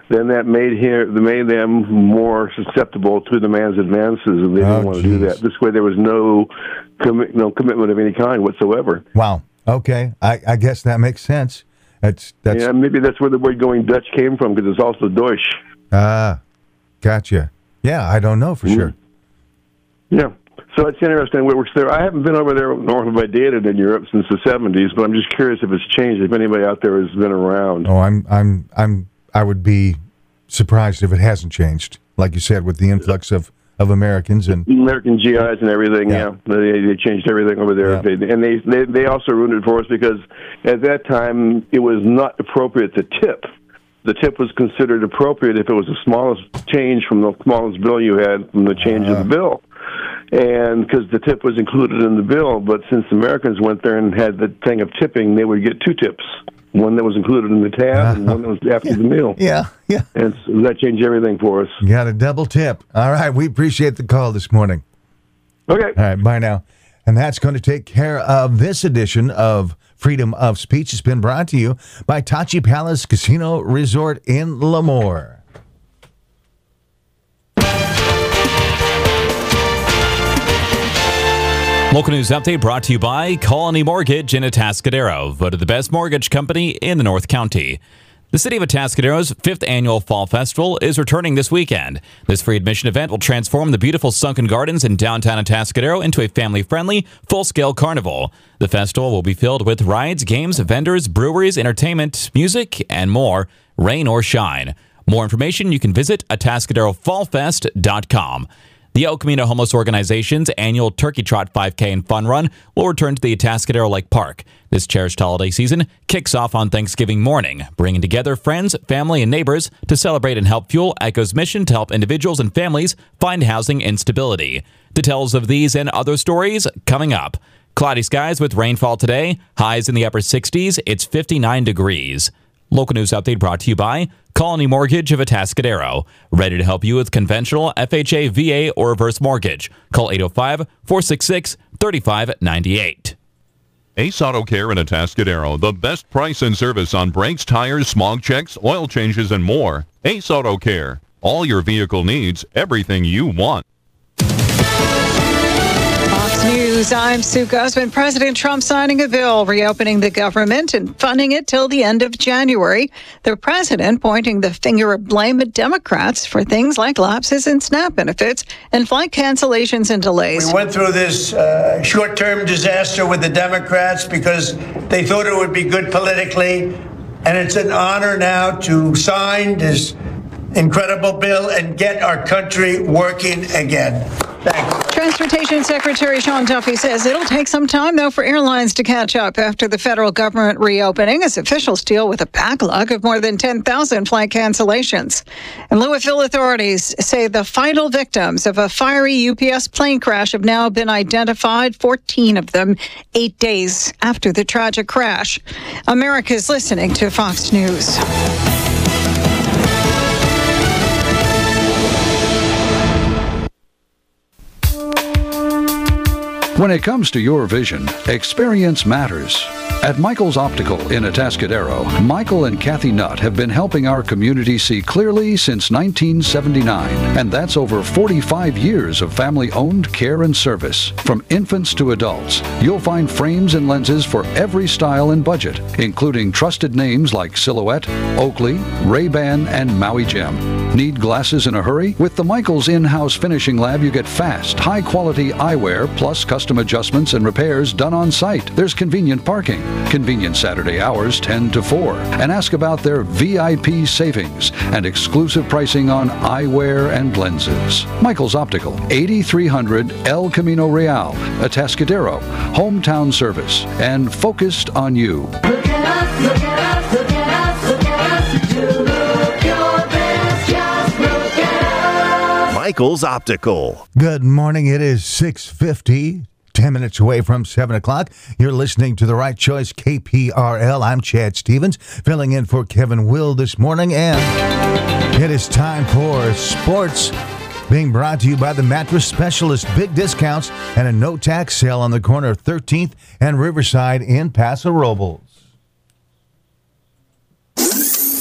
then that made them more susceptible to the man's advances, and they didn't want to do that. This way, there was no commitment of any kind whatsoever. Wow. Okay, I guess that makes sense. That's yeah, maybe that's where the word "going Dutch" came from, because it's also Deutsch. Ah, gotcha. Yeah, I don't know for sure. Yeah. So it's interesting what works there. I haven't been over there north of Iditarod in Europe since the 70s, but I'm just curious if it's changed, if anybody out there has been around. Oh, I would be surprised if it hasn't changed. Like you said, with the influx of Americans and American GIs and everything, yeah. They changed everything over there. Yeah. And they also ruined it for us because at that time it was not appropriate to tip. The tip was considered appropriate if it was the smallest change from the smallest bill you had from the change of the bill. And because the tip was included in the bill, but since Americans went there and had the thing of tipping, they would get two tips. One that was included in the tab and one that was after the meal. Yeah. And so that changed everything for us. You got a double tip. All right, we appreciate the call this morning. Okay. All right, bye now. And that's going to take care of this edition of Freedom of Speech. It's been brought to you by Tachi Palace Casino Resort in Lemoore. Local news update brought to you by Colony Mortgage in Atascadero, voted the best mortgage company in the North County. The City of Atascadero's 5th Annual Fall Festival is returning this weekend. This free admission event will transform the beautiful sunken gardens in downtown Atascadero into a family-friendly, full-scale carnival. The festival will be filled with rides, games, vendors, breweries, entertainment, music, and more, rain or shine. More information, you can visit atascaderofallfest.com. The El Camino Homeless Organization's annual Turkey Trot 5K and Fun Run will return to the Atascadero Lake Park. This cherished holiday season kicks off on Thanksgiving morning, bringing together friends, family, and neighbors to celebrate and help fuel ECHO's mission to help individuals and families find housing and stability. Details of these and other stories coming up. Cloudy skies with rainfall today, highs in the upper 60s, it's 59 degrees. Local news update brought to you by Colony Mortgage of Atascadero. Ready to help you with conventional, FHA, VA, or reverse mortgage. Call 805-466-3598. Ace Auto Care in Atascadero. The best price and service on brakes, tires, smog checks, oil changes, and more. Ace Auto Care. All your vehicle needs, everything you want. News. I'm Sue Guzman. President Trump signing a bill reopening the government and funding it till the end of January. The president pointing the finger of blame at Democrats for things like lapses in SNAP benefits and flight cancellations and delays. We went through this short-term disaster with the Democrats because they thought it would be good politically, and it's an honor now to sign this incredible bill and get our country working again. Thank you. Transportation Secretary Sean Duffy says it'll take some time, though, for airlines to catch up after the federal government reopening as officials deal with a backlog of more than 10,000 flight cancellations. And Louisville authorities say the final victims of a fiery UPS plane crash have now been identified, 14 of them, 8 days after the tragic crash. America's listening to Fox News. When it comes to your vision, experience matters. At Michael's Optical in Atascadero, Michael and Kathy Nutt have been helping our community see clearly since 1979, and that's over 45 years of family-owned care and service. From infants to adults, you'll find frames and lenses for every style and budget, including trusted names like Silhouette, Oakley, Ray-Ban, and Maui Jim. Need glasses in a hurry? With the Michael's in-house finishing lab, you get fast, high-quality eyewear plus custom adjustments and repairs done on site. There's convenient parking. Convenient Saturday hours 10 to 4. And ask about their VIP savings and exclusive pricing on eyewear and lenses. Michael's Optical, 8300 El Camino Real, Atascadero, hometown service, and focused on you. Look at us, look at us, look at us, look at us. You look your best, just look at us. Michael's Optical. Good morning. It is 6:50. 10 minutes away from 7 o'clock. You're listening to The Right Choice, KPRL. I'm Chad Stevens, filling in for Kevin Will this morning. And it is time for sports, being brought to you by the Mattress Specialist. Big discounts and a no-tax sale on the corner of 13th and Riverside in Paso Robles.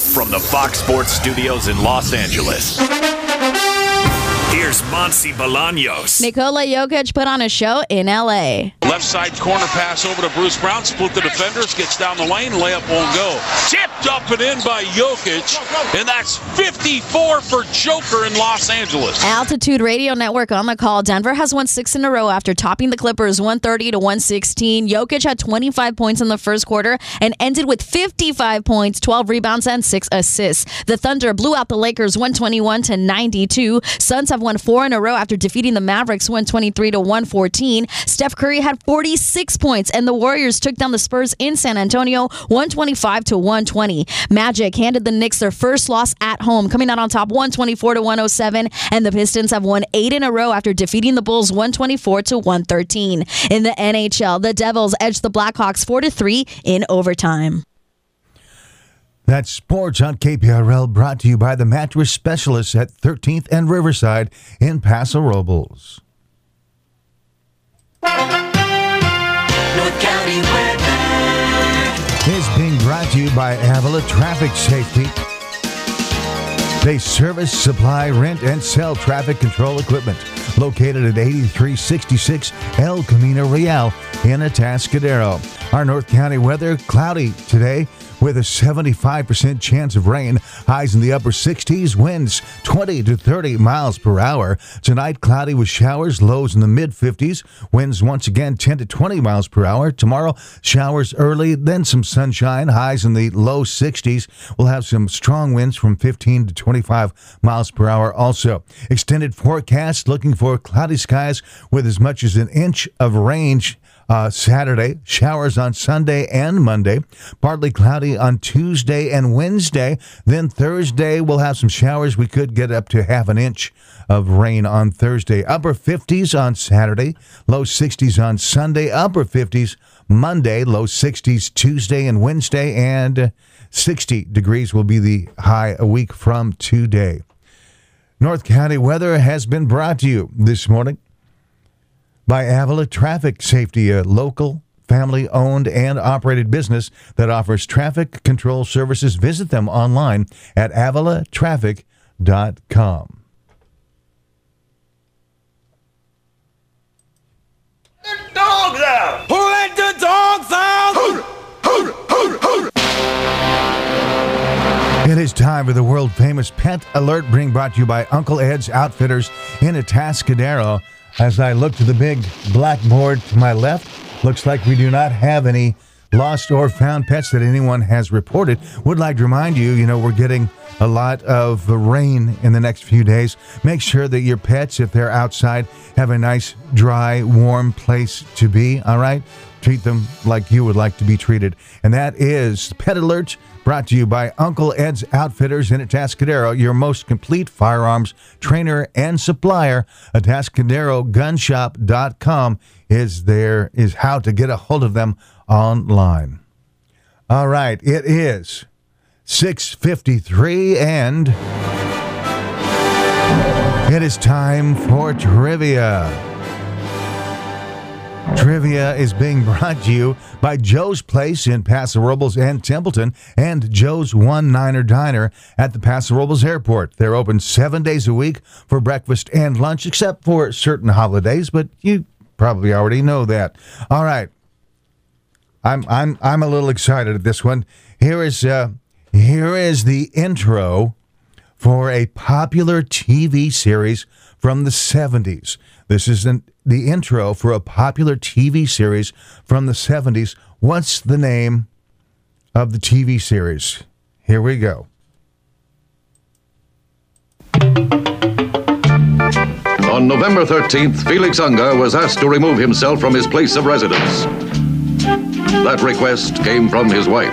From the Fox Sports Studios in Los Angeles, here's Monty Bolaños. Nikola Jokic put on a show in L.A. Left side corner pass over to Bruce Brown. Split the defenders. Gets down the lane. Layup won't go. Tipped up and in by Jokic. And that's 54 for Joker in Los Angeles. Altitude Radio Network on the call. Denver has won 6 in a row after topping the Clippers 130-116. Jokic had 25 points in the first quarter and ended with 55 points, 12 rebounds, and 6 assists. The Thunder blew out the Lakers 121-92. Suns have won 4 in a row after defeating the Mavericks 123-114. Steph Curry had 46 points, and the Warriors took down the Spurs in San Antonio 125-120. Magic handed the Knicks their first loss at home, coming out on top 124-107, and the Pistons have won 8 in a row after defeating the Bulls 124-113. In the NHL, the Devils edged the Blackhawks 4-3 in overtime. That's Sports on KPRL, brought to you by the Mattress Specialists at 13th and Riverside in Paso Robles. North County weather Is being brought to you by Avila Traffic Safety. They service, supply, rent, and sell traffic control equipment. Located at 8366 El Camino Real in Atascadero. Our North County weather, cloudy today with a 75% chance of rain. Highs in the upper 60s, winds 20 to 30 miles per hour. Tonight, cloudy with showers, lows in the mid-50s. Winds once again 10 to 20 miles per hour. Tomorrow, showers early, then some sunshine. Highs in the low 60s. We'll have some strong winds from 15 to 25 miles per hour also. Extended forecast, looking for cloudy skies with as much as an inch of rain. Saturday, showers on Sunday and Monday, partly cloudy on Tuesday and Wednesday. Then Thursday, we'll have some showers. We could get up to half an inch of rain on Thursday. Upper 50s on Saturday, low 60s on Sunday, upper 50s Monday, low 60s Tuesday and Wednesday, and 60 degrees will be the high a week from today. North County weather has been brought to you this morning by Avila Traffic Safety, a local, family-owned and operated business that offers traffic control services. Visit them online at avilatraffic.com. dogs out! Who let the dogs out? It is time for the world-famous Pet Alert, brought to you by Uncle Ed's Outfitters in Atascadero. As I look to the big blackboard to my left, looks like we do not have any lost or found pets that anyone has reported. Would like to remind you, we're getting a lot of rain in the next few days. Make sure that your pets, if they're outside, have a nice, dry, warm place to be, all right? Treat them like you would like to be treated. And that is Pet Alert, brought to you by Uncle Ed's Outfitters in Atascadero, your most complete firearms trainer and supplier. AtascaderoGunshop.com is how to get a hold of them online. All right, it is 6:53, and it is time for trivia. Trivia is being brought to you by Joe's Place in Paso Robles and Templeton, and Joe's One-Niner Diner at the Paso Robles Airport. They're open 7 days a week for breakfast and lunch, except for certain holidays, but you probably already know that. All right, I'm a little excited at this one. Here is the intro for a popular TV series from the 70s. This is the intro for a popular TV series from the 70s. What's the name of the TV series? Here we go. On November 13th, Felix Unger was asked to remove himself from his place of residence. That request came from his wife.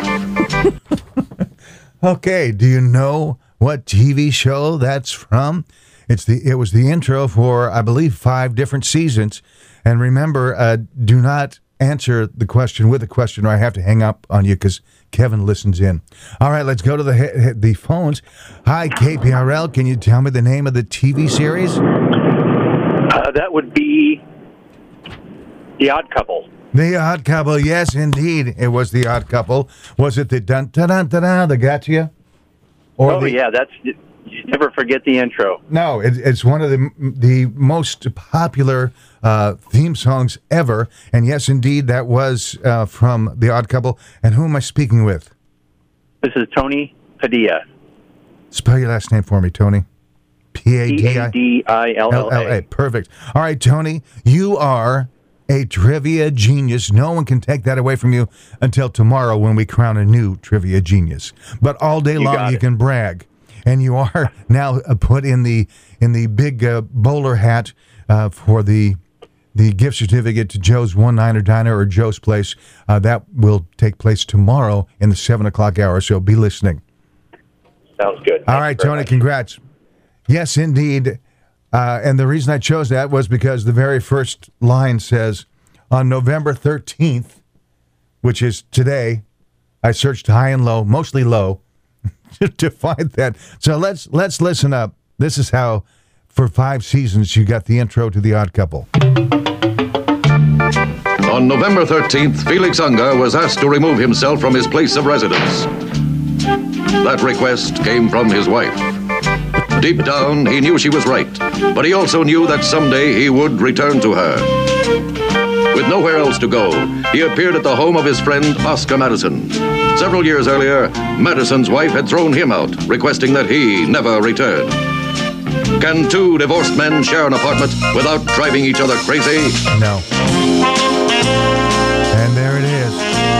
Okay, do you know what TV show that's from? It was the intro for, I believe, 5 different seasons. And remember, do not answer the question with a question, or I have to hang up on you because Kevin listens in. All right, let's go to the phones. Hi, KPRL. Can you tell me the name of the TV series? That would be The Odd Couple. The Odd Couple, yes, indeed. It was The Odd Couple. Was it the dun-dun-dun-dun that got you? Yeah, that's you never forget the intro. No, it's one of the most popular theme songs ever. And yes, indeed, that was from The Odd Couple. And who am I speaking with? This is Tony Padilla. Spell your last name for me, Tony. Padilla. Perfect. All right, Tony, you are a trivia genius. No one can take that away from you until tomorrow when we crown a new trivia genius. But all day long you can brag. And you are now put in the big bowler hat for the gift certificate to Joe's One-Niner Diner or Joe's Place. That will take place tomorrow in the 7 o'clock hour, so be listening. Sounds good. All right, Tony, congrats. Yes, indeed. And the reason I chose that was because the very first line says, on November 13th, which is today, I searched high and low, mostly low, to find that. So let's listen up. This is how, for 5 seasons, you got the intro to The Odd Couple. On November 13th, Felix Unger was asked to remove himself from his place of residence. That request came from his wife. Deep down, he knew she was right, but he also knew that someday he would return to her. With nowhere else to go, he appeared at the home of his friend Oscar Madison. Several years earlier, Madison's wife had thrown him out, requesting that he never return. Can two divorced men share an apartment without driving each other crazy? No. And there it is.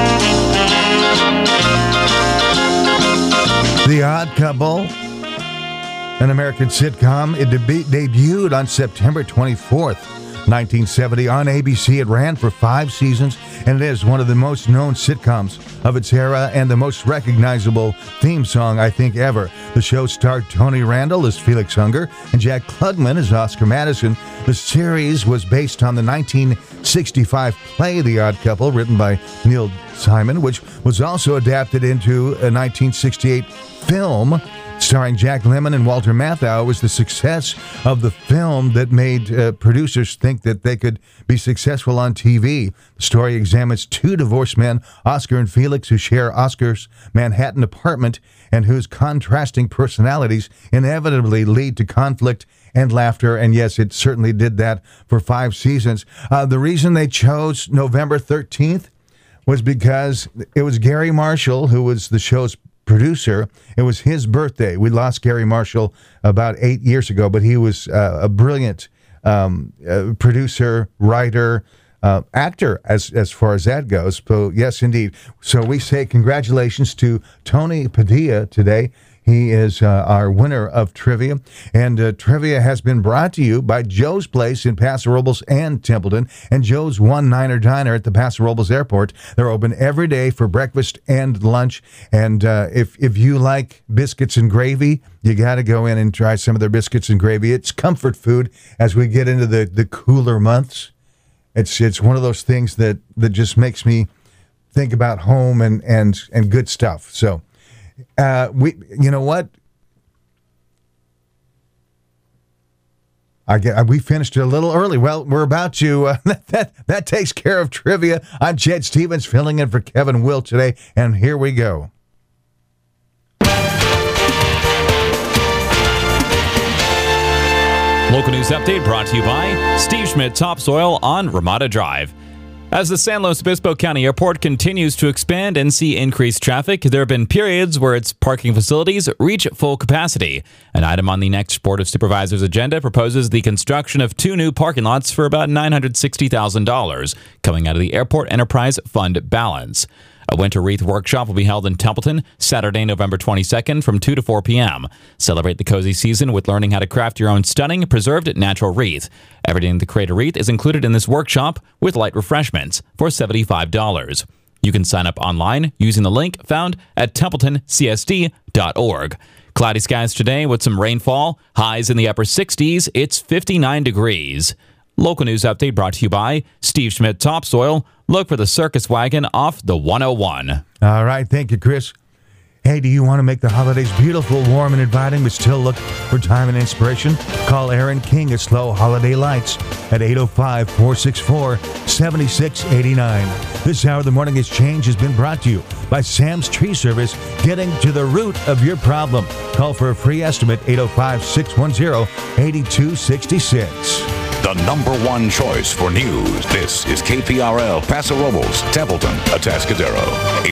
The Odd Couple, an American sitcom. It debuted on September 24th, 1970 on ABC. It ran for 5 seasons, and it is one of the most known sitcoms of its era and the most recognizable theme song, I think, ever. The show starred Tony Randall as Felix Unger and Jack Klugman as Oscar Madison. The series was based on the 1965 play The Odd Couple, written by Neil Simon, which was also adapted into a 1968 film starring Jack Lemmon and Walter Matthau. Was the success of the film that made producers think that they could be successful on TV. The story examines 2 divorced men, Oscar and Felix, who share Oscar's Manhattan apartment and whose contrasting personalities inevitably lead to conflict and laughter. And yes, it certainly did that for 5 seasons. The reason they chose November 13th was because it was Gary Marshall, who was the show's producer. It was his birthday. We lost Gary Marshall about 8 years ago, but he was a brilliant producer, writer, actor, as far as that goes. So yes, indeed. So we say congratulations to Tony Padilla today. He is our winner of trivia, and trivia has been brought to you by Joe's Place in Paso Robles and Templeton, and Joe's One-Niner Diner at the Paso Robles Airport. They're open every day for breakfast and lunch, and if you like biscuits and gravy, you got to go in and try some of their biscuits and gravy. It's comfort food as we get into the cooler months. It's one of those things that just makes me think about home and good stuff. So. You know what? We finished it a little early. Well, we're about to. That takes care of trivia. I'm Chet Stevens, filling in for Kevin Will today, and here we go. Local news update brought to you by Steve Schmidt Topsoil on Ramada Drive. As the San Luis Obispo County Airport continues to expand and see increased traffic, there have been periods where its parking facilities reach full capacity. An item on the next Board of Supervisors agenda proposes the construction of 2 new parking lots for about $960,000, coming out of the Airport Enterprise Fund balance. A winter wreath workshop will be held in Templeton Saturday, November 22nd from 2 to 4 p.m. Celebrate the cozy season with learning how to craft your own stunning, preserved natural wreath. Everything to create a wreath is included in this workshop with light refreshments for $75. You can sign up online using the link found at TempletonCSD.org. Cloudy skies today with some rainfall. Highs in the upper 60s. It's 59 degrees. Local news update brought to you by Steve Schmidt Topsoil. Look for the circus wagon off the 101. All right. Thank you, Chris. Hey, do you want to make the holidays beautiful, warm, and inviting, but still look for time and inspiration? Call Aaron King at Slow Holiday Lights at 805-464-7689. This hour of the morning exchange has been brought to you by Sam's Tree Service, getting to the root of your problem. Call for a free estimate, 805-610-8266. The number one choice for news. This is KPRL, Paso Robles, Templeton, Atascadero.